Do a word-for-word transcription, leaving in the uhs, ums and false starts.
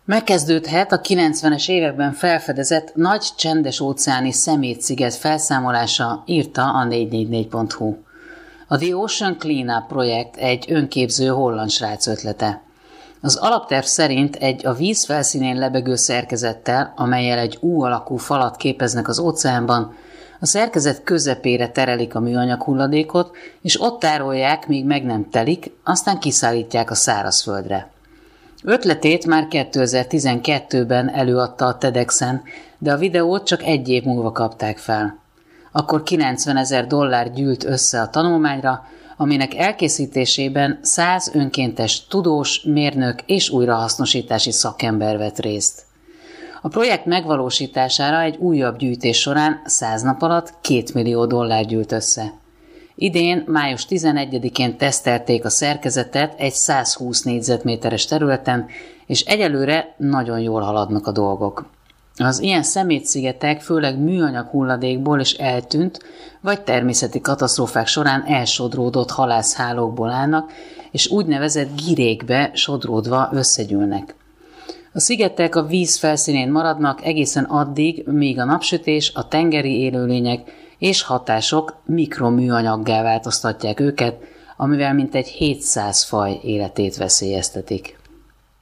Megkezdődhet a kilencvenes években felfedezett nagy csendes-óceáni szemétsziget felszámolása, írta a négy négy négy pont hu. A The Ocean Cleanup projekt egy önképző holland srác ötlete. Az alapterv szerint egy a víz felszínén lebegő szerkezettel, amellyel egy U alakú falat képeznek az óceánban, a szerkezet közepére terelik a műanyag hulladékot, és ott tárolják, míg meg nem telik, aztán kiszállítják a szárazföldre. Ötletét már kétezer-tizenkettőben előadta a TEDxen, de a videót csak egy év múlva kapták fel. Akkor kilencvenezer dollár gyűlt össze a tanulmányra, aminek elkészítésében száz önkéntes tudós, mérnök és újrahasznosítási szakember vett részt. A projekt megvalósítására egy újabb gyűjtés során száz nap alatt két millió dollár gyűlt össze. Idén, május tizenegyedikén tesztelték a szerkezetet egy százhúsz négyzetméteres területen, és egyelőre nagyon jól haladnak a dolgok. Az ilyen szemétszigetek főleg műanyag hulladékból is eltűnt, vagy természeti katasztrófák során elsodródott halászhálókból állnak, és úgynevezett girékbe sodródva összegyűlnek. A szigetek a víz felszínén maradnak egészen addig, míg a napsütés, a tengeri élőlények és hatások mikroműanyaggá változtatják őket, amivel mintegy hétszáz faj életét veszélyeztetik.